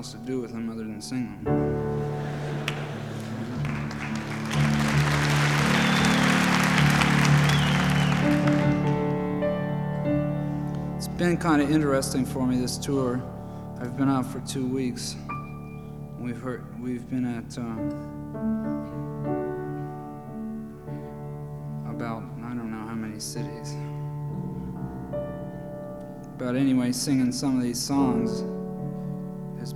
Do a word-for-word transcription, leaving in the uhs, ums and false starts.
else to do with them other than sing them. It's been kind of interesting for me, this tour. I've been out for two weeks. We've heard, we've been at um, about, I don't know how many cities. But anyway, singing some of these songs.